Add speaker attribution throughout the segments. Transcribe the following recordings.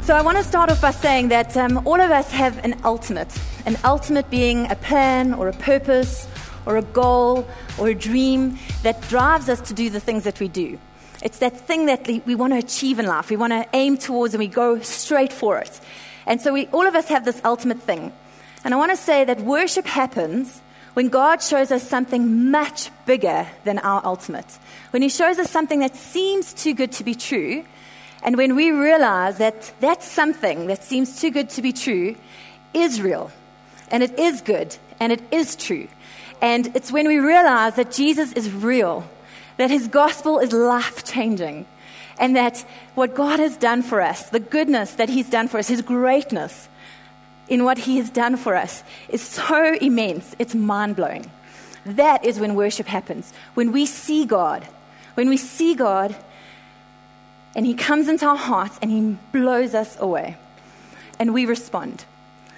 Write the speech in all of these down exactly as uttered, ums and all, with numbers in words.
Speaker 1: So I want to start off by saying that um, all of us have an ultimate, an ultimate being a plan or a purpose or a goal or a dream that drives us to do the things that we do. It's that thing that we want to achieve in life. We want to aim towards and we go straight for it. And so we, all of us have this ultimate thing. And I want to say that worship happens when God shows us something much bigger than our ultimate. When He shows us something that seems too good to be true, and when we realize that that something that seems too good to be true is real, and it is good, and it is true. And it's when we realize that Jesus is real, that His gospel is life-changing, and that what God has done for us, the goodness that He's done for us, His greatness in what He has done for us is so immense, it's mind-blowing. That is when worship happens. When we see God, when we see God, and He comes into our hearts and He blows us away, and we respond.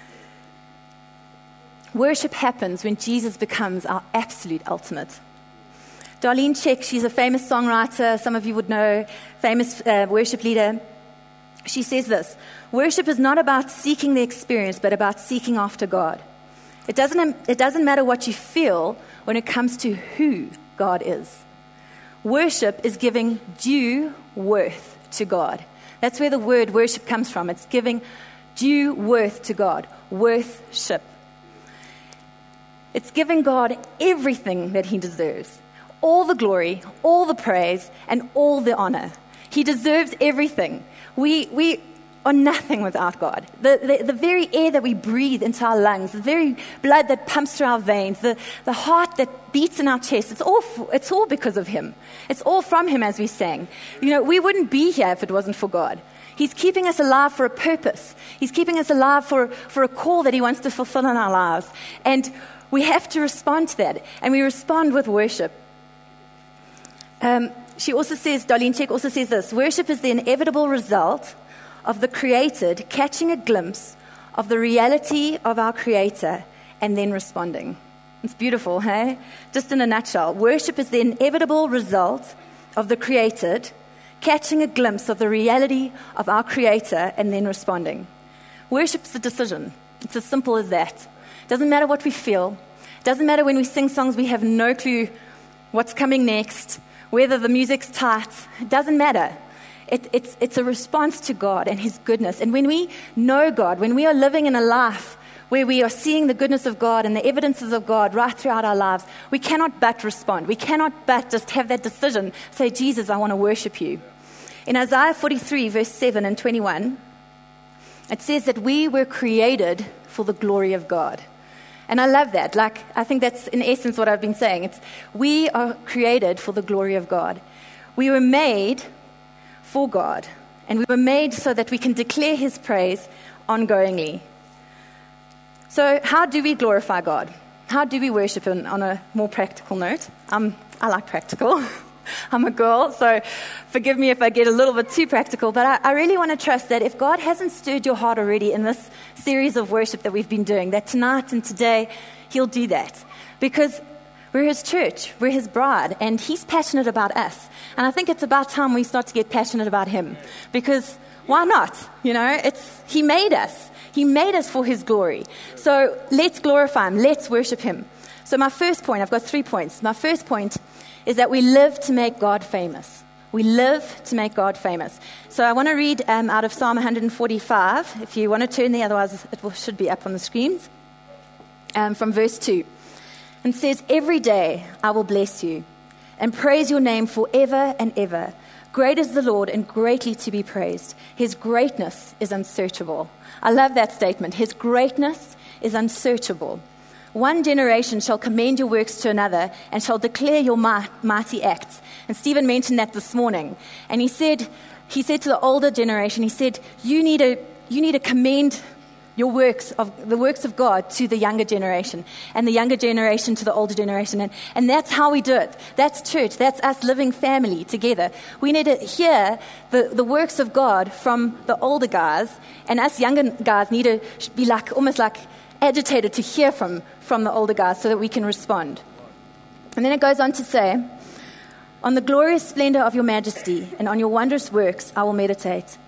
Speaker 1: Worship happens when Jesus becomes our absolute ultimate. Darlene Zschech, she's a famous songwriter, some of you would know, famous uh, worship leader. She says this: worship is not about seeking the experience, but about seeking after God. It doesn't, it doesn't matter what you feel when it comes to who God is. Worship is giving due worth to God. That's where the word worship comes from. It's giving due worth to God. Worthship. It's giving God everything that He deserves. All the glory, all the praise, and all the honor. He deserves everything. We we are nothing without God. The, the, the very air that we breathe into our lungs, the very blood that pumps through our veins, the, the heart that beats in our chest, it's all, it's all because of Him. It's all from Him, as we sang. You know, we wouldn't be here if it wasn't for God. He's keeping us alive for a purpose. He's keeping us alive for, for a call that He wants to fulfill in our lives. And we have to respond to that. And we respond with worship. Um, she also says, Darlene Zschech also says this: worship is the inevitable result of the created catching a glimpse of the reality of our Creator and then responding. It's beautiful, hey? Just in a nutshell, worship is the inevitable result of the created catching a glimpse of the reality of our Creator and then responding. Worship's a decision. It's as simple as that. Doesn't matter what we feel. Doesn't matter when we sing songs we have no clue what's coming next, whether the music's tight. It doesn't matter. It, it's, it's a response to God and His goodness. And when we know God, when we are living in a life where we are seeing the goodness of God and the evidences of God right throughout our lives, we cannot but respond. We cannot but just have that decision, say, Jesus, I want to worship You. In Isaiah forty-three, verse seven and twenty-one, it says that we were created for the glory of God. And I love that. Like, I think that's in essence what I've been saying. It's we are created for the glory of God. We were made for God, and we were made so that we can declare His praise ongoingly. So how do we glorify God? How do we worship Him on a more practical note? Um, I like practical. I'm a girl, so forgive me if I get a little bit too practical, but I, I really want to trust that if God hasn't stirred your heart already in this series of worship that we've been doing, that tonight and today He'll do that. Because we're His church, we're His bride, and He's passionate about us. And I think it's about time we start to get passionate about Him. Because why not? You know, it's He made us. He made us for His glory. So let's glorify Him. Let's worship Him. So my first point, I've got three points. My first point is that we live to make God famous. We live to make God famous. So I want to read um, out of Psalm one forty-five. If you want to turn there, otherwise it will, should be up on the screens. Um, from verse two. And it says, every day I will bless You and praise Your name forever and ever. Great is the Lord and greatly to be praised. His greatness is unsearchable. I love that statement. His greatness is unsearchable. One generation shall commend Your works to another and shall declare Your mighty acts. And Stephen mentioned that this morning. And he said, he said to the older generation, he said, you need to, you need to commend your works of the works of God to the younger generation, and the younger generation to the older generation. And, and that's how we do it. That's church. That's us living family together. We need to hear the, the works of God from the older guys, and us younger guys need to be like almost like agitated to hear from, from the older guys so that we can respond. And then it goes on to say, on the glorious splendor of Your majesty and on Your wondrous works I will meditate.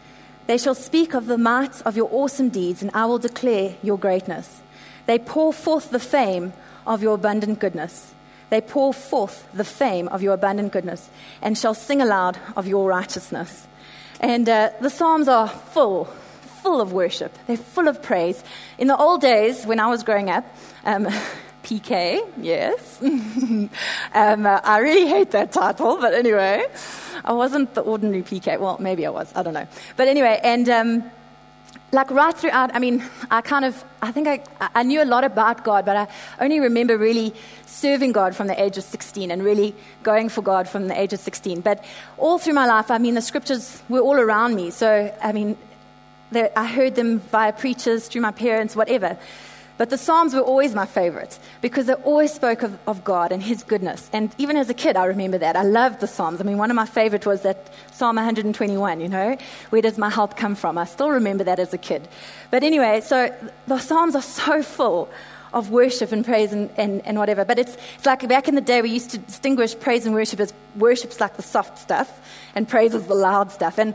Speaker 1: They shall speak of the might of your awesome deeds, and I will declare your greatness. They pour forth the fame of your abundant goodness. They pour forth the fame of your abundant goodness, and shall sing aloud of your righteousness. And uh, the Psalms are full, full of worship. They're full of praise. In the old days, when I was growing up, um, P K, yes. um, uh, I really hate that title, but anyway, I wasn't the ordinary P K. Well, maybe I was. I don't know. But anyway, and um, like right throughout, I mean, I kind of, I think I, I knew a lot about God, but I only remember really serving God from the age of sixteen and really going for God from the age of sixteen. But all through my life, I mean, the scriptures were all around me. So, I mean, I heard them via preachers, through my parents, whatever. But the Psalms were always my favorite because they always spoke of, of God and His goodness. And even as a kid, I remember that. I loved the Psalms. I mean, one of my favorite was that Psalm one hundred twenty-one, you know, where does my help come from? I still remember that as a kid. But anyway, so the Psalms are so full of worship and praise and, and, and whatever. But it's, it's like back in the day, we used to distinguish praise and worship as worship's like the soft stuff and praise is the loud stuff. And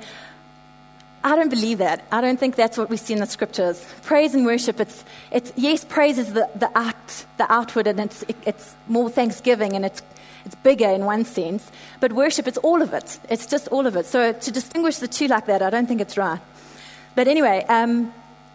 Speaker 1: I don't believe that. I don't think that's what we see in the scriptures. Praise and worship, it's, it's yes, praise is the, the out, the outward, and it's, it, it's more thanksgiving, and it's, it's bigger in one sense. But worship, it's all of it. It's just all of it. So to distinguish the two like that, I don't think it's right. But anyway, um,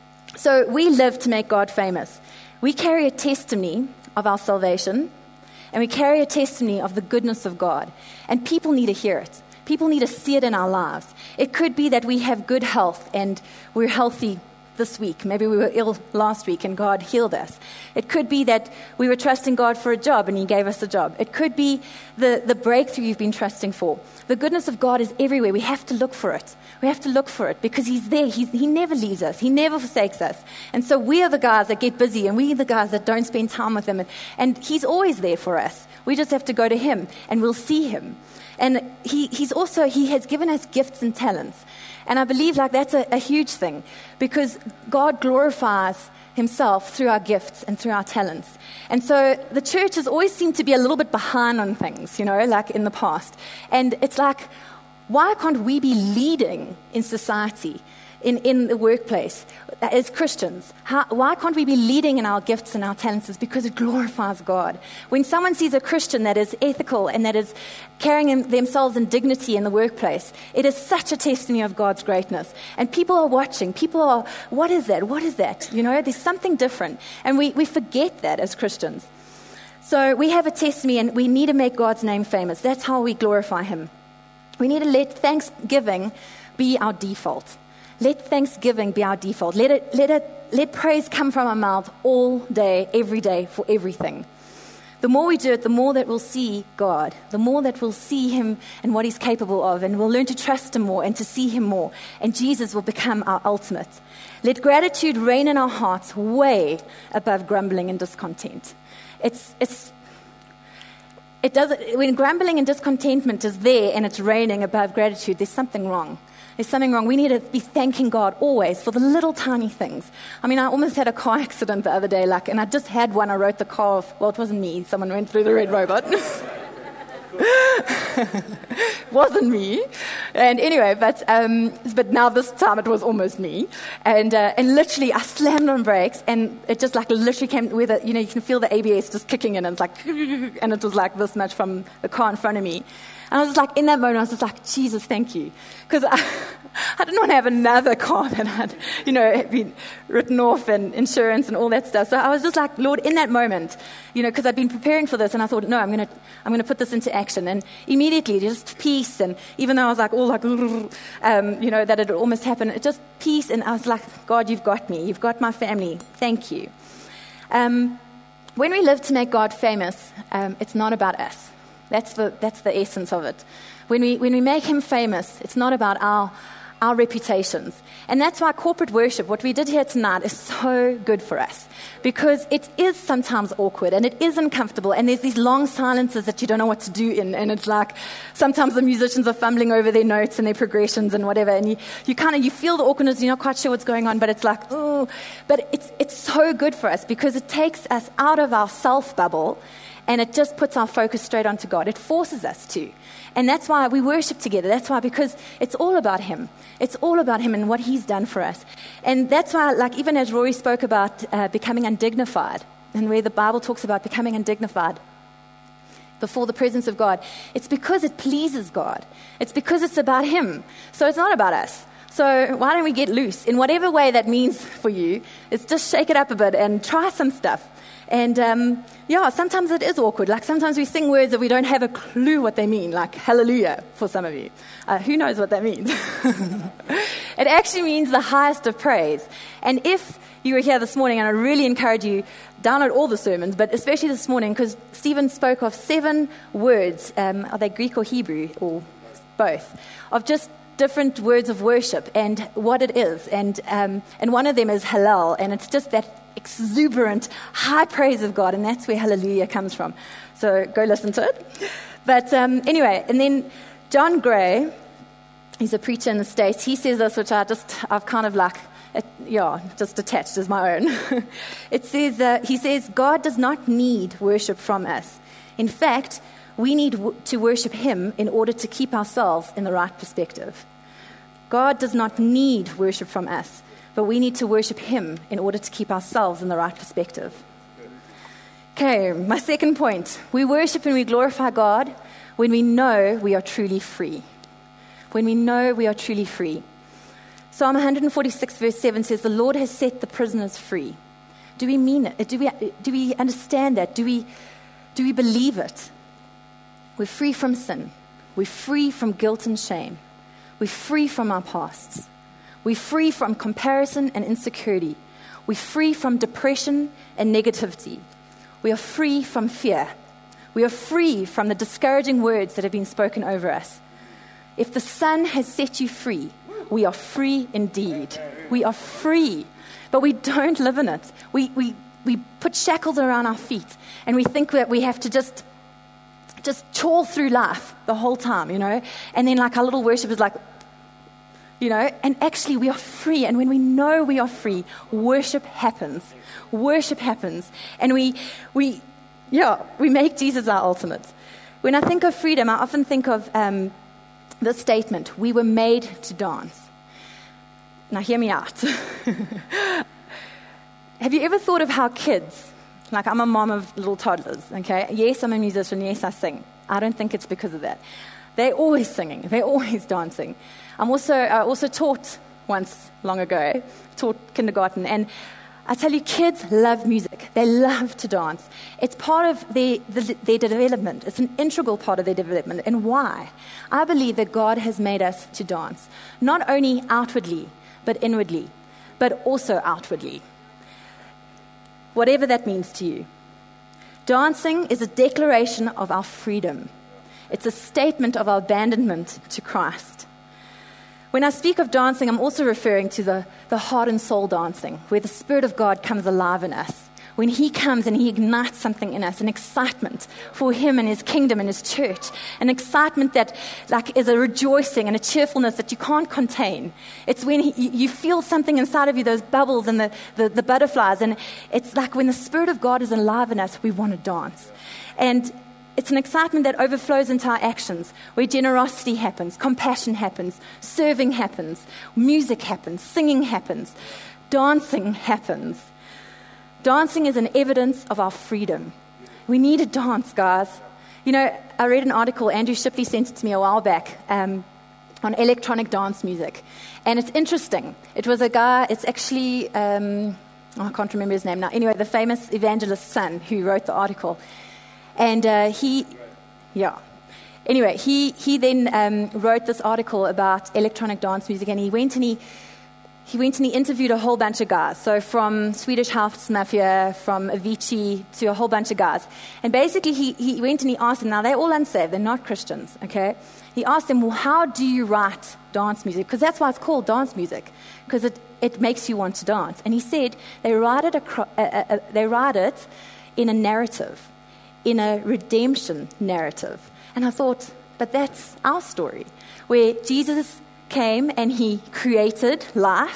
Speaker 1: so we live to make God famous. We carry a testimony of our salvation, and we carry a testimony of the goodness of God. And people need to hear it. People need to see it in our lives. It could be that we have good health and we're healthy this week. Maybe we were ill last week and God healed us. It could be that we were trusting God for a job and He gave us a job. It could be the, the breakthrough you've been trusting for. The goodness of God is everywhere. We have to look for it. We have to look for it because He's there. He's, he never leaves us. He never forsakes us. And so we are the guys that get busy, and we are the guys that don't spend time with Him. And, and He's always there for us. We just have to go to Him and we'll see Him. And he, he's also, he has given us gifts and talents. And I believe like that's a, a huge thing because God glorifies Himself through our gifts and through our talents. And so the church has always seemed to be a little bit behind on things, you know, like in the past. And it's like, why can't we be leading in society, in, in the workplace, as Christians? How, why can't we be leading in our gifts and our talents? It's because it glorifies God. When someone sees a Christian that is ethical and that is carrying themselves in dignity in the workplace, it is such a testimony of God's greatness. And people are watching. People are, what is that? What is that? You know, there's something different. And we, we forget that as Christians. So we have a testimony and we need to make God's name famous. That's how we glorify Him. We need to let thanksgiving be our default. Let thanksgiving be our default. Let it, let it, let praise come from our mouth all day, every day, for everything. The more we do it, the more that we'll see God, the more that we'll see Him and what He's capable of, and we'll learn to trust Him more and to see Him more, and Jesus will become our ultimate. Let gratitude reign in our hearts way above grumbling and discontent. It's, it's, it doesn't, when grumbling and discontentment is there and it's reigning above gratitude, there's something wrong. There's something wrong. We need to be thanking God always for the little tiny things. I mean, I almost had a car accident the other day, like, and I just had one. I wrote the car off. Well, it wasn't me. Someone went through the red robot. Wasn't me. And anyway, but um, but now this time it was almost me. And uh, and literally, I slammed on brakes, and it just like literally came with it. You know, you can feel the A B S just kicking in, and it's like, and it was like this much from the car in front of me. And I was just like, in that moment, I was just like, Jesus, thank you. Because I, I didn't want to have another car that had, you know, been written off and insurance and all that stuff. So I was just like, Lord, in that moment, you know, because I'd been preparing for this, and I thought, no, I'm going to I'm going to put this into action. And immediately, just peace. And even though I was like, all like, um, you know, that it almost happened, it just peace. And I was like, God, you've got me. You've got my family. Thank you. Um, when we live to make God famous, um, it's not about us. That's the that's the essence of it. When we when we make Him famous, it's not about our our reputations. And that's why corporate worship, what we did here tonight, is so good for us. Because it is sometimes awkward and it is uncomfortable, and there's these long silences that you don't know what to do in, and it's like sometimes the musicians are fumbling over their notes and their progressions and whatever, and you, you kind of you feel the awkwardness, you're not quite sure what's going on, but it's like, oh, but it's it's so good for us because it takes us out of our self bubble and it just puts our focus straight onto God. It forces us to. And that's why we worship together. That's why, because it's all about him. It's all about him and what he's done for us. And that's why, like, even as Rory spoke about uh, becoming undignified, and where the Bible talks about becoming undignified before the presence of God, it's because it pleases God. It's because it's about him. So it's not about us. So why don't we get loose? In whatever way that means for you, it's just shake it up a bit and try some stuff. And um, yeah, sometimes it is awkward. Like sometimes we sing words that we don't have a clue what they mean, like hallelujah for some of you. Uh, who knows what that means? It actually means the highest of praise. And if you were here this morning, and I really encourage you, download all the sermons, but especially this morning, because Stephen spoke of seven words, um, are they Greek or Hebrew, or both, of just different words of worship and what it is. And um, and one of them is Hallel, and it's just that exuberant high praise of God, and that's where hallelujah comes from. So go listen to it. But um, anyway, and then John Gray, he's a preacher in the States, he says this, which I just, I've kind of like, it, yeah, just attached as my own. It says, uh, he says, God does not need worship from us. In fact, we need w- to worship him in order to keep ourselves in the right perspective. God does not need worship from us, but we need to worship him in order to keep ourselves in the right perspective. Okay, my second point. We worship and we glorify God when we know we are truly free. When we know we are truly free. Psalm one forty-six verse seven says, the Lord has set the prisoners free. Do we mean it? Do we, do we understand that? Do we, do we believe it? We're free from sin. We're free from guilt and shame. We're free from our pasts. We're free from comparison and insecurity. We're free from depression and negativity. We are free from fear. We are free from the discouraging words that have been spoken over us. If the Son has set you free, we are free indeed. We are free, but we don't live in it. We, we, we put shackles around our feet, and we think that we have to just just chaw through life the whole time, you know, and then like our little worship is like, you know, and actually we are free. And when we know we are free, worship happens. Worship happens. And we, we, yeah, we make Jesus our ultimate. When I think of freedom, I often think of um, the statement, we were made to dance. Now hear me out. Have you ever thought of how kids, like I'm a mom of little toddlers, okay? Yes, I'm a musician. Yes, I sing. I don't think it's because of that. They're always singing. They're always dancing. I'm also, I also taught once long ago, taught kindergarten, and I tell you, kids love music. They love to dance. It's part of their, the, their development. It's an integral part of their development. And why? I believe that God has made us to dance, not only outwardly, but inwardly, but also outwardly. Whatever that means to you. Dancing is a declaration of our freedom. It's a statement of our abandonment to Christ. When I speak of dancing, I'm also referring to the, the heart and soul dancing, where the Spirit of God comes alive in us. When he comes and he ignites something in us, an excitement for him and his kingdom and his church, an excitement that like is a rejoicing and a cheerfulness that you can't contain. It's when he, you feel something inside of you, those bubbles and the, the, the butterflies, and it's like when the Spirit of God is alive in us, we want to dance. And it's an excitement that overflows into our actions, where generosity happens, compassion happens, serving happens, music happens, singing happens, dancing happens. Dancing is an evidence of our freedom. We need to dance, guys. You know, I read an article, Andrew Shipley sent it to me a while back, um, on electronic dance music. And it's interesting. It was a guy, it's actually, um, oh, I can't remember his name now. Anyway, the famous evangelist's son who wrote the article. And uh, he, yeah. Anyway, he, he then um, wrote this article about electronic dance music, and he went and he, He went and he interviewed a whole bunch of guys. So from Swedish House Mafia, from Avicii, to a whole bunch of guys. And basically he, he went and he asked them, now they're all unsaved, they're not Christians, okay? He asked them, well, how do you write dance music? Because that's why it's called dance music, because it, it makes you want to dance. And he said they write it, acro- uh, uh, uh, they write it in a narrative, in a redemption narrative. And I thought, but that's our story, where Jesus came and he created life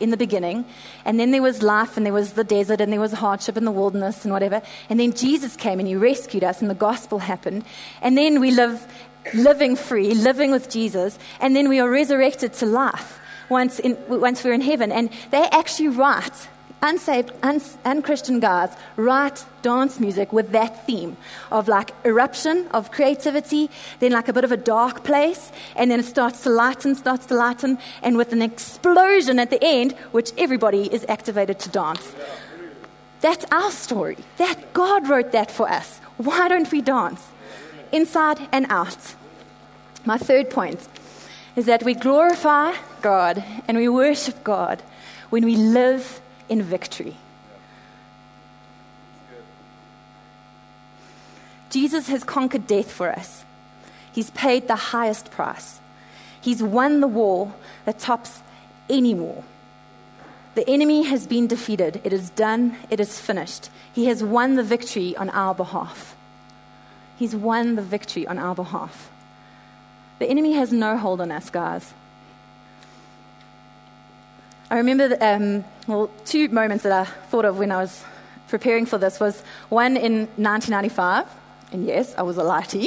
Speaker 1: in the beginning, and then there was life, and there was the desert, and there was hardship in the wilderness and whatever, and then Jesus came and he rescued us, and the gospel happened, and then we live living free, living with Jesus, and then we are resurrected to life once in, once we're in heaven. And they actually write, unsaved, un, unchristian guys write dance music with that theme of like eruption of creativity, then like a bit of a dark place, and then it starts to lighten, starts to lighten, and with an explosion at the end, which everybody is activated to dance. That's our story. That God wrote that for us. Why don't we dance? Inside and out. My third point is that we glorify God and we worship God when we live in victory. Jesus has conquered death for us. He's paid the highest price. He's won the war that tops any war. The enemy has been defeated. It is done. It is finished. He has won the victory on our behalf. He's won the victory on our behalf. The enemy has no hold on us, guys. I remember, the, um, well, two moments that I thought of when I was preparing for this was one in nineteen ninety-five, and yes, I was a lighty,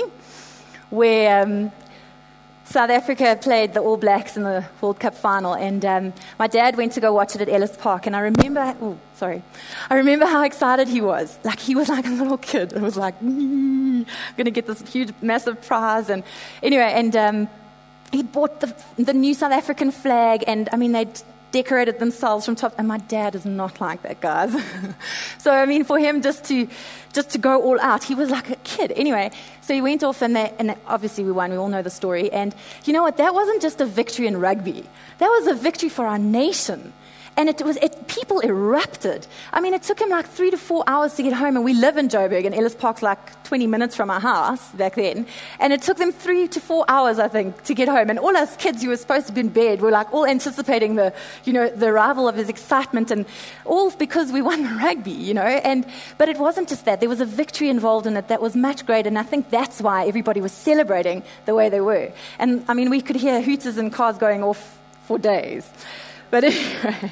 Speaker 1: where um, South Africa played the All Blacks in the World Cup final, and um, my dad went to go watch it at Ellis Park, and I remember, oh, sorry, I remember how excited he was. Like, he was like a little kid. It was like, mm, going to get this huge, massive prize, and anyway, and um, he bought the, the new South African flag, and I mean, they'd decorated themselves from top, and my dad is not like that, guys. So I mean, for him just to just to go all out, he was like a kid. Anyway, so he went off, and, they, and obviously we won. We all know the story. And you know what? That wasn't just a victory in rugby. That was a victory for our nation. And it was it, people erupted. I mean, it took him like three to four hours to get home, and we live in Joburg, and Ellis Park's like twenty minutes from our house back then. And it took them three to four hours, I think, to get home. And all us kids who were supposed to be in bed were like all anticipating the, you know, the arrival of his excitement, and all because we won the rugby, you know. And but it wasn't just that. There was a victory involved in it that was much greater, and I think that's why everybody was celebrating the way they were. And I mean, we could hear hooters and cars going off for days. But anyway,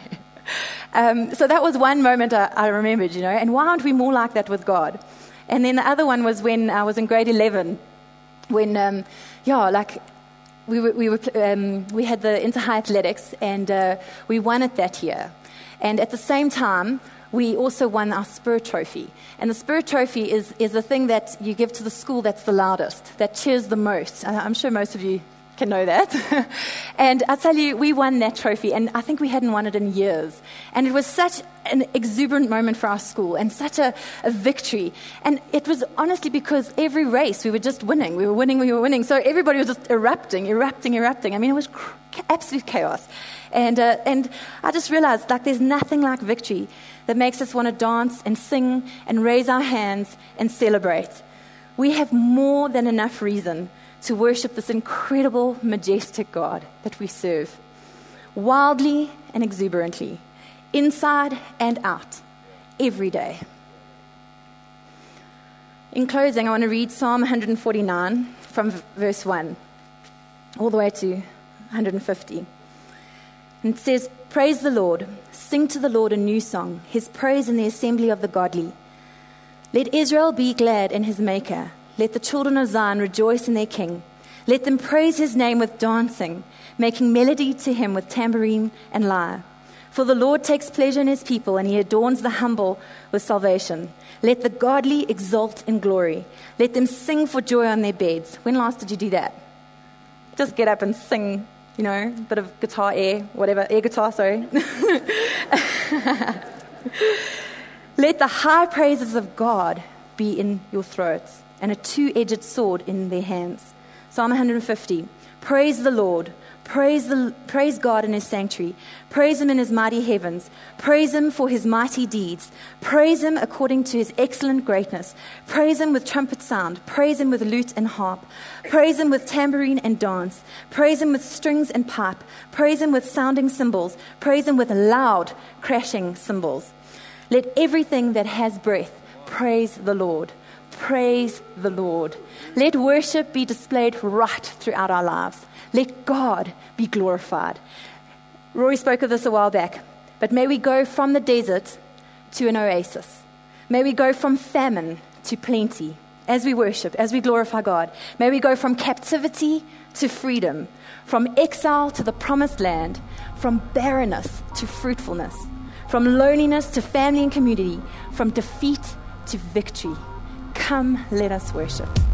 Speaker 1: um, so that was one moment I, I remembered, you know, and why aren't we more like that with God? And then the other one was when I was in grade eleven, when, um, yeah, like we were, we were, um, we had the inter-high athletics, and uh, we won it that year. And at the same time, we also won our Spirit Trophy. And the Spirit Trophy is, is the thing that you give to the school that's the loudest, that cheers the most. I'm sure most of you can know that. And I tell you, we won that trophy, and I think we hadn't won it in years. And it was such an exuberant moment for our school, and such a, a victory. And it was honestly because every race we were just winning. We were winning, we were winning. So everybody was just erupting, erupting, erupting. I mean, it was cr- absolute chaos. And uh, and I just realized, like, there's nothing like victory that makes us want to dance and sing and raise our hands and celebrate. We have more than enough reason to worship this incredible, majestic God that we serve, wildly and exuberantly, inside and out, every day. In closing, I want to read Psalm one forty-nine from verse one all the way to one hundred fifty. And it says, "Praise the Lord, sing to the Lord a new song, his praise in the assembly of the godly. Let Israel be glad in his maker. Let the children of Zion rejoice in their king. Let them praise his name with dancing, making melody to him with tambourine and lyre. For the Lord takes pleasure in his people, and he adorns the humble with salvation. Let the godly exult in glory. Let them sing for joy on their beds." When last did you do that? Just get up and sing, you know, a bit of guitar air, whatever, air guitar, sorry. Let the high praises of God be in your throats, and a two-edged sword in their hands. Psalm one fifty. Praise the Lord. Praise the praise God in his sanctuary. Praise him in his mighty heavens. Praise him for his mighty deeds. Praise him according to his excellent greatness. Praise him with trumpet sound. Praise him with lute and harp. Praise him with tambourine and dance. Praise him with strings and pipe. Praise him with sounding cymbals. Praise him with loud crashing cymbals. Let everything that has breath praise the Lord. Praise the Lord. Let worship be displayed right throughout our lives. Let God be glorified. Rory spoke of this a while back. But may we go from the desert to an oasis. May we go from famine to plenty as we worship, as we glorify God. May we go from captivity to freedom, from exile to the promised land, from barrenness to fruitfulness, from loneliness to family and community, from defeat to victory. Come, let us worship.